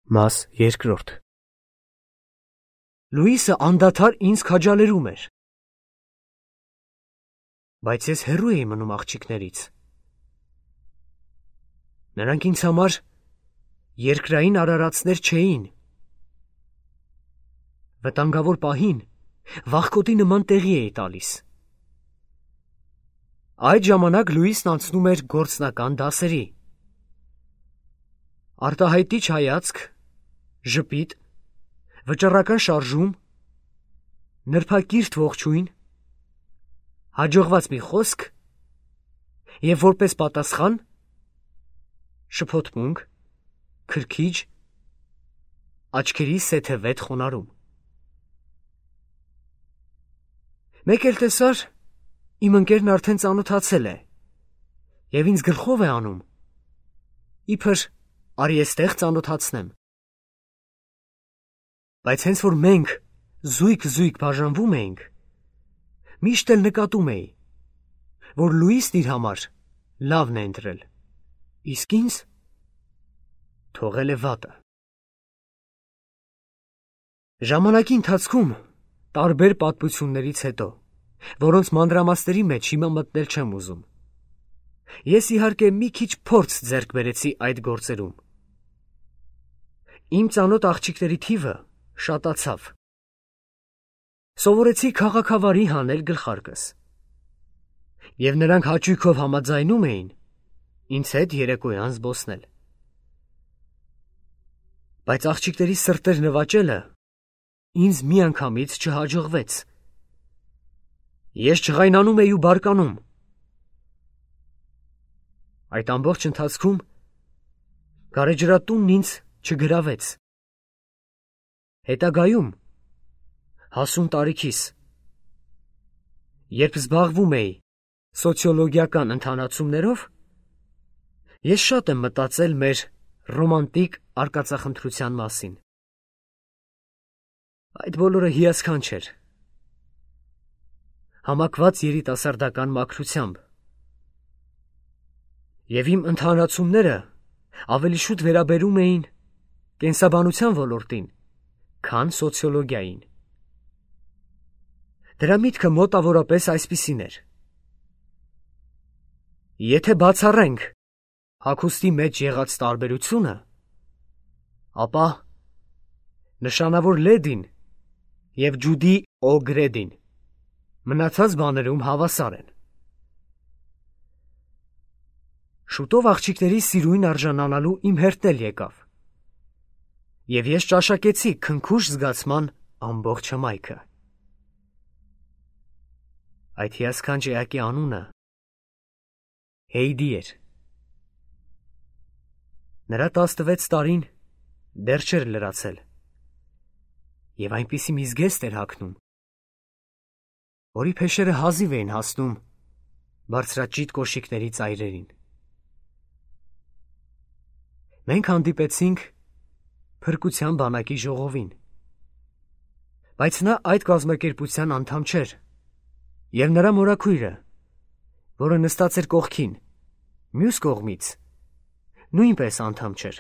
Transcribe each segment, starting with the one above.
Մաս երկրորդ Լուիսը անդադար ինձ քաջալերում էր, բայց ես հեռու էի մնում աղջիկներից։ Նրանք ինձ համար երկրային արարածներ չէին։ Վտանգավոր պահին վախկոտի նման տեղի էի տալիս։ Այդ ժամանակ Լուիսն անցնում էր գործնական դասերի։ Արտահայտիչ հայացք, ժպիտ, վճռական շարժում, նրբակիրթ ողջույն, հաջողված մի խոսք և որպես պատասխան շփոթմունք, քրքիջ, աչքերի սեթևետ խոնարհում։ Մեկ էլ տեսար, իմ ընկերն արդեն ծանոթացել է և ինձ գլխով է անում, իբր արի էստեղ ծանոթացնեմ։ Բայց հենց որ մենք զույգ բաժանվում էինք, միշտ էլ նկատում էի, որ Լուիսն իր համար լավն է ընտրել, իսկ ինձ թողել է վատը։ Ժամանակի ընթացքում տարբեր պատմություններից հետո, որոնց մանրամասների մեջ հիմա մտնել չեմ ուզում, ես իհարկե մի քիչ փորձ ձեռք բերեցի այդ գործերում։ Իմ ծանոթ աղջիկների թիվը շատացավ։ Սովորեցի քաղաքավարի հանել գլխարկս, և նրանք հաճույքով համաձայնում էին ինձ հետ երեկոյան զբոսնել։ Բայց աղջիկների սրտեր նվաճելը ինձ միանգամից չհաջողվեց։ Ես ջղայնանում էի ու բարկանում։ Այդ ամբողջ ընթացքում գարեջրատունն ինձ չգրավեց։ Հետագայում, հասուն տարիքիս, երբ զբաղվում էի սոցիոլոգիական ընթանացումներով, ես շատ եմ մտածել մեր ռոմանտիկ արկածախնդրության մասին։ Այդ բոլորը հիասքանչ էր, համակված երիտասարդական մաքրությամբ, և իմ ընթանացումները ավելի շուտ վերաբերում էին կենսաբանության ոլորտին, քան սոցիոլոգիային։ Դրա միտքը մոտավորապես այսպիսին էր. եթե բացառենք հագուստի մեջ եղած տարբերությունը, ապա նշանավոր լեդին և ջուդի օգրեդին մնացած բաներում հավասար են։ Շուտով աղջիկների սիրույն արժանանալու իմ հերթն էլ եկավ, և ես ճաշակեցի քնքուշ զգացման ամբողջ հմայքը։ Այդ հիասքանչ էակի անունը Հեյդի էր։ Նրա 16 տարին դեռ չէր լրացել, և այնպիսի մի զգեստ էր հագնում, որի փեշերը հազիվ էին հասնում բարձրաճիտ կոշիկների ծայրերին։ Մենք հանդիպեցինք փրկության բանակի ժողովին, բայց նա այդ կազմակերպության անդամ չէր, և նրա մորաքույրը, որը նստած էր կողքին, մյուս կողմից, նույնպես անդամ չէր։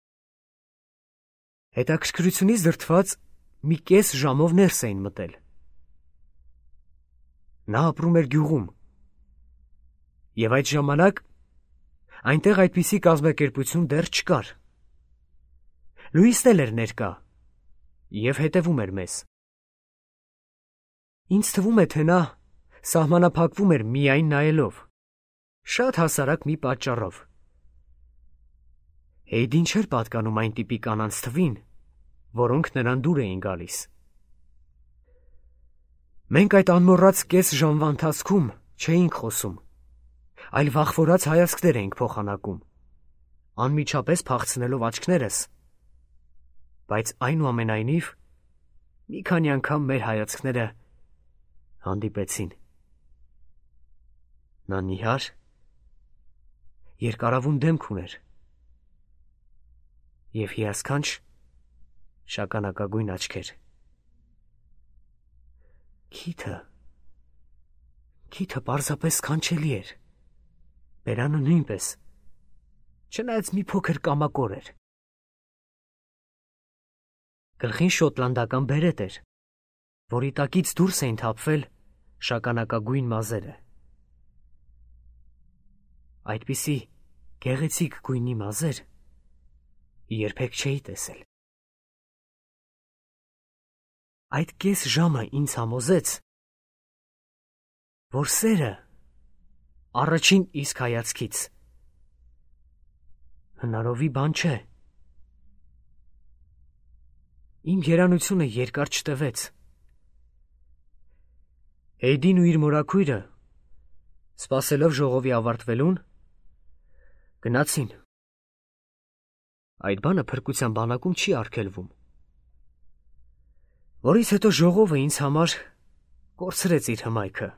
Հետաքրքրությունից դրդված մի կես ժամով ներս էին մտել։ Նա ապրում էր գյուղում, և այդ ժամանակ այնտեղ այդպիսի կազմակերպություն դեռ չկար։ Լուիսն էլ էր ներկա և հետևում էր մեզ։ Ինձ թվում է, թե նա սահմանափակվում էր միայն նայելով, շատ հասարակ մի պատճառով։ Հեյդին չէր պատկանում այն տիպի կանանց թվին, որոնք նրան դուր էին գալիս։ Մենք այդ անմոռաց կես ժամվա ընթացքում չէինք խոսում, այլ վախվորած հայացքներ էինք փոխանակում, անմիջապես փախցնելով աչքներս, բայց այնուամենայնիվ մի քանի անգամ մեր հայացքները հանդիպեցին։ Նա նիհար, երկարավուն դեմք ուներ և հիասքանչ շագանակագույն աչքեր։ Քիթը պարզապես սքանչելի էր, բերանը նույնպես, չնայած մի փոքր կամակոր էր։ Գլխին շոտլանդական բերետ էր, որի տակից դուրս էին թափվել շագանակագույն մազերը։ Այդպիսի գեղեցիկ գույնի մազեր երբեք չէի տեսել։ Այդ կես ժամը ինձ համոզեց, որ սերը առաջին իսկ հայացքից հնարովի բան չէ։ Իմ երանությունը երկար չտևեց։ Հեյդին ու իր մորաքույրը, սպասելով ժողովի ավարտվելուն, գնացին։ Այդ բանը փրկության բանակում չի արգելվում, որից հետո ժողովը ինձ համար կորցրեց իր հմայքը,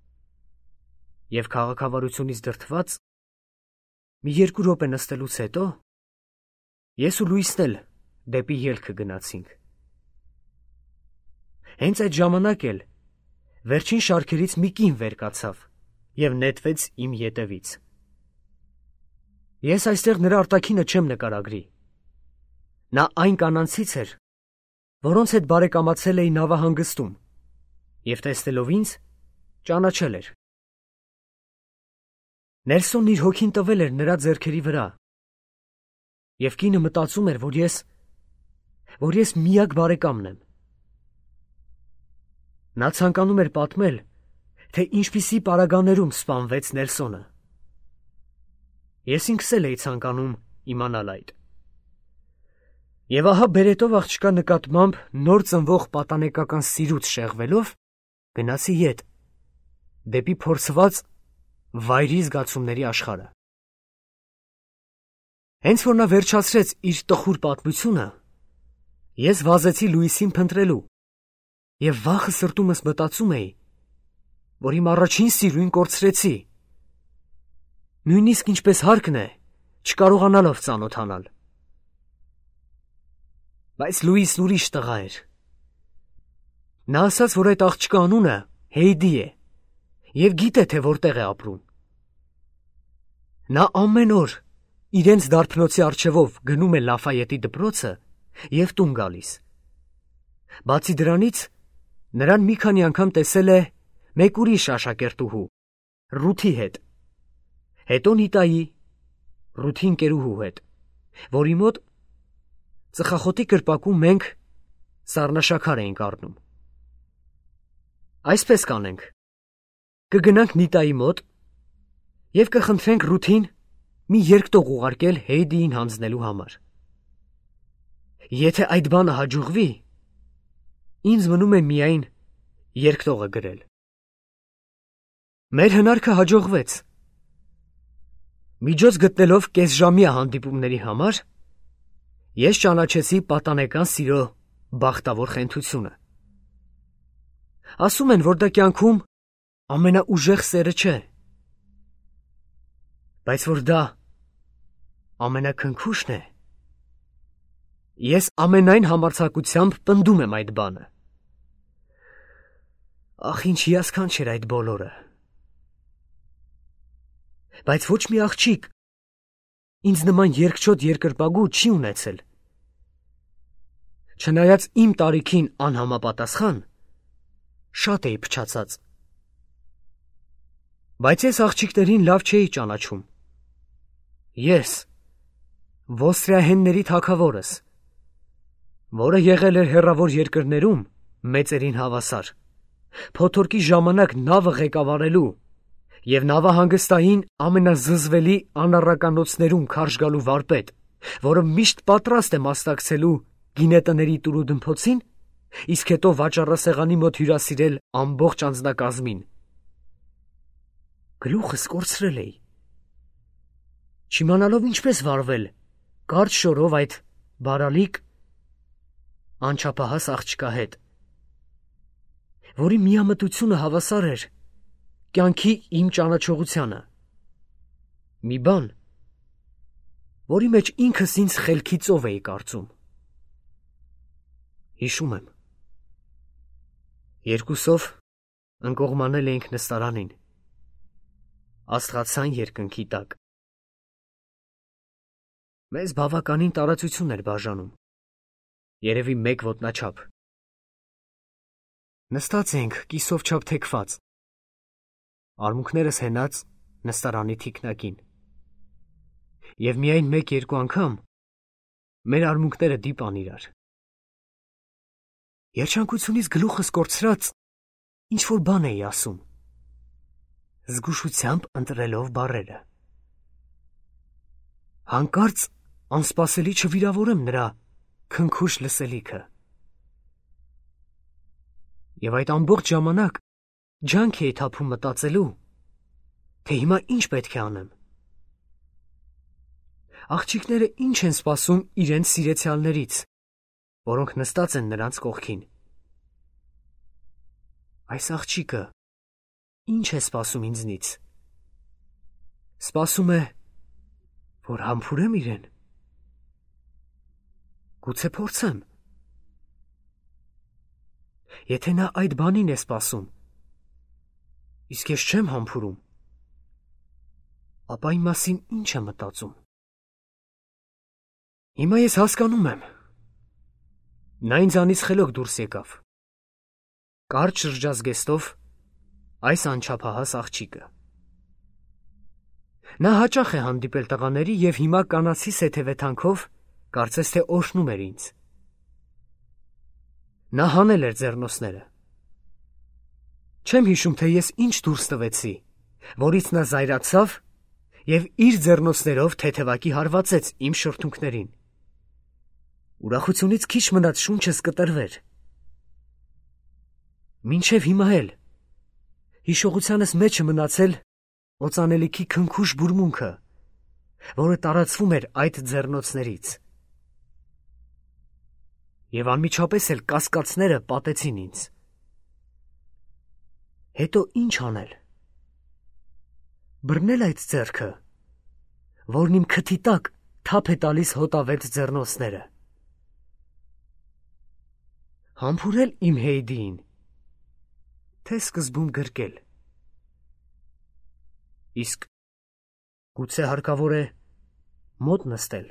և քաղաքավարությունից դրդված մի 2 րոպե նստելուց հետո ես ու Լուիսն էլ դեպի ելքը գնացինք։ Հենց այդ ժամանակ էլ վերջին շարքերից մի կին վեր կացավ և նետվեց իմ ետևից։ Ես այստեղ նրա արտաքինը չեմ նկարագրի։ Նա այն կանանցից էր, որոնց հետ բարեկամացել էի նավահանգստում, և տեսնելով ինձ, ճանաչել էր։ Նելսոնն իր հոգին տվել էր նրա ձեռքերի վրա, և կինը մտածում էր, որ ես միակ բարեկամն եմ։ Նա ցանկանում էր պատմել, թե ինչպիսի պարագաներում սպանվեց Նելսոնը։ Ես ինքս էլ էի ցանկանում իմանալ այդ։ Եվ ահա բերետով աղջկա նկատմամբ նոր ծնվող պատանեկական սիրուց շեղվելով, գնացի ետ, դեպի փորձված վայրի զգացումների աշխարհը։ Հենց որ նա վերջացրեց իր տխուր պատմությունը, ես վազեցի Լուիսին փնտրելու, և վախը սրտումս մտածում էի, որ իմ առաջին սիրույն կորցրեցի, նույնիսկ ինչպես հարկն է, չկարողանալով ծանոթանալ։ Բայց Լուիսն ուրիշ տղա էր։ Նա ասաց, որ այդ աղջկա անունը Հեյդի է, և գիտե, թե որտեղ է ապրում։ Նա ամեն օր իրենց դարբնոցի առջևով գնում է Լաֆայետի դպրոցը և տուն գալիս։ Բացի դրանից, նրան մի քանի անգամ տեսել է մեկ ուրիշ աշակերտուհու, Ռութի հետ, հետո Նիտայի, Ռութի ընկերուհու հետ, որի մոտ ծխախոտի կրպակում մենք սառնաշաքար էինք առնում։ Այսպես կանենք. կգնանք Նիտայի մոտ և կխնդրենք Ռութին մի երկտող ուղարկել Հեյդիին հանձնելու համար։ Եթե այդ բանը հաջողվի, ինձ մնում է միայն երկտողը գրել։ Մեր հնարքը հաջողվեց։ Միջոց գտնելով կեսժամյա հանդիպումների համար, ես ճանաչեցի պատանեկան սիրո բախտավոր խենթությունը։ Ասում են, որ դա կյանքում ամենաուժեղ սերը չէ, բայց որ դա ամենաքնքուշն է, ես ամենայն համարձակությամբ պնդում եմ այդ բանը։ Ախ, ինչ հիասքանչ էր այդ բոլորը։ Բայց ոչ մի աղջիկ ինձ նման երկչոտ երկրպագու չի ունեցել։ Չնայած իմ տարիքին անհամապատասխան, շատ էի փչացած։ Բայց ես աղջիկներին լավ չէի ճանաչում։ Ես, ոստրիահենների թագավորս, որը եղել էր հեռավոր երկրներում մեծերին հավասար, փոթորկի ժամանակ նավը ղեկավարելու և նավահանգստային ամենազզվելի անառականոցներում քարշ գալու վարպետ, որը միշտ պատրաստ է մասնակցելու գինետների տուրուդմփոցին, իսկ հետո վաճառասեղանի մոտ հյուրասիրել ամբողջ անձնակազմին։ Գլուխս կորցրել էի, չիմանալով ինչպես վարվել կարճ շորով այդ բարալիկ, անչափահաս աղջկա հետ, որի միամտությունը հավասար էր կյանքի իմ ճանաչողությանը, մի բան, որի մեջ ինքս ինձ խելքի ծով էի կարծում։ Հիշում եմ, երկուսով ընկողմանել էինք նստարանին, աստղացան երկնքի տակ։ Մեզ բավականին տարածություն էր բաժանում, Երևի մեկ ոտնաչափ։ Նստած ենք կիսով չափ թեքված։ Արմունկներս հենած նստարանի թիկնակին։ Եվ միայն մեկ-երկու անգամ մեր արմունկները դիպան իրար։ Երջանկությունից գլուխս կորցրած ինչ-որ բան էի ասում, զգուշությամբ ընտրելով բառերը։ Հանկարծ անսպասելի չվիրավորեմ նրա քնքուշ լսելիքը։ Եվ այդ ամբողջ ժամանակ ջանք էի թափում մտածելու, թե հիմա ինչ պետք է անեմ։ Աղջիկները ինչ են սպասում իրենց սիրեցյալներից, որոնք նստած են նրանց կողքին։ Այս աղջիկը ինչ է սպասում ինձնից։ Սպասում է, որ համբուրեմ իրեն։ Գուցե փորձեմ։ Եթե նա այդ բանին է սպասում, իսկ ես չեմ համբուրում, ապա իմ մասին ինչ է մտածում։ Հիմա ես հասկանում եմ։ Նա ինձանից խելոք դուրս եկավ։ Կարճ շրջազգեստով այս անչափահաս աղջիկը։ Նա հաճախ է հանդիպել տղաների և հիմա կանացի սեթևեթանքով կարծես թե օրհնում էր ինձ։ Նա հանել էր ձեռնոցները։ Չեմ հիշում, թե ես ինչ դուրս տվեցի, որից նա զայրացավ և իր ձեռնոցներով թեթևակի հարվածեց իմ շրթունքներին։ Ուրախությունից քիչ մնաց շունչս կտրվեր։ Մինչև հիմա էլ հիշողությանս մեջ է մնացել օծանելիքի քնքուշ բուրմունքը, որը տարածվում էր այդ ձեռնոցներից։ Եվ անմիջապես էլ կասկածները պատեցին ինձ։ Հետո ինչ անել։ Բռնել այդ ձեռքը, որն իմ քթի տակ թափ է տալիս հոտավետ ձեռնոցները։ Համբուրել իմ Հեյդիին, թե սկզբում գրկել։ Իսկ գուցե հարկավոր է մոտ նստել։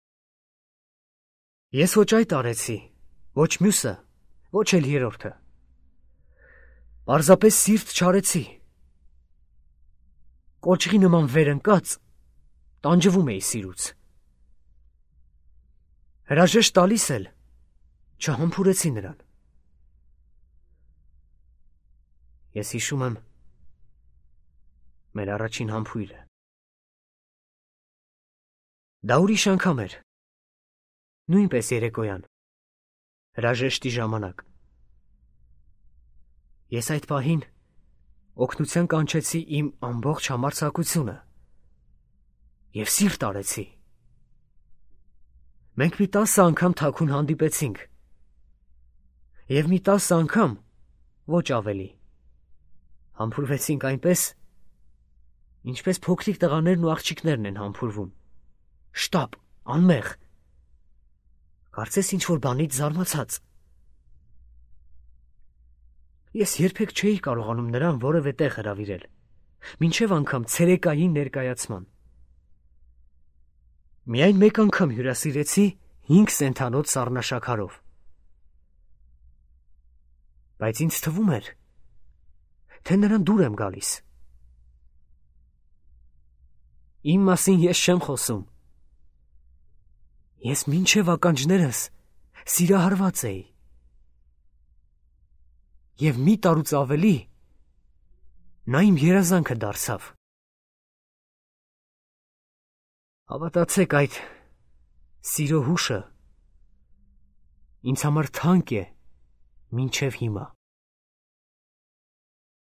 Ես ոչ այդ արեցի, ոչ մյուսը, ոչ էլ երրորդը։ Պարզապես սիրտ չարեցի։ Կոճղի նման վեր ընկած, տանջվում էի սիրուց։ Հրաժեշտ տալիս էլ չհամբուրեցի նրան։ Ես հիշում եմ մեր առաջին համբույրը։ Դա ուրիշ անգամ էր, նույնպես երեկոյան, հրաժեշտի ժամանակ։ Ես այդ պահին օգնության կանչեցի իմ ամբողջ համարձակությունը և սիրտ արեցի։ Մենք մի 10 անգամ թաքուն հանդիպեցինք և մի 10 անգամ, ոչ ավելի, համբուրվեցինք այնպես, ինչպես փոքրիկ տղաներն ու աղջիկներն են համբուրվում, շտապ, անմեղ, կարծես ինչ-որ բանից զարմացած։ Ես երբեք չէի կարողանում նրան որևէ տեղ հրավիրել, մինչև անգամ ցերեկային ներկայացման։ Միայն մեկ անգամ հյուրասիրեցի 5 սենթանոց սառնաշաքարով։ Բայց ինձ թվում էր, թե նրան դուր եմ գալիս։ Իմ մասին ես չեմ խոսում։ Ես մինչև ականջներս սիրահարված էի։ Եվ մի տարուց ավելի նա իմ երազանքը դարձավ։ Հավատացեք, այդ սիրո հուշը ինձ համար թանկ է մինչև հիմա։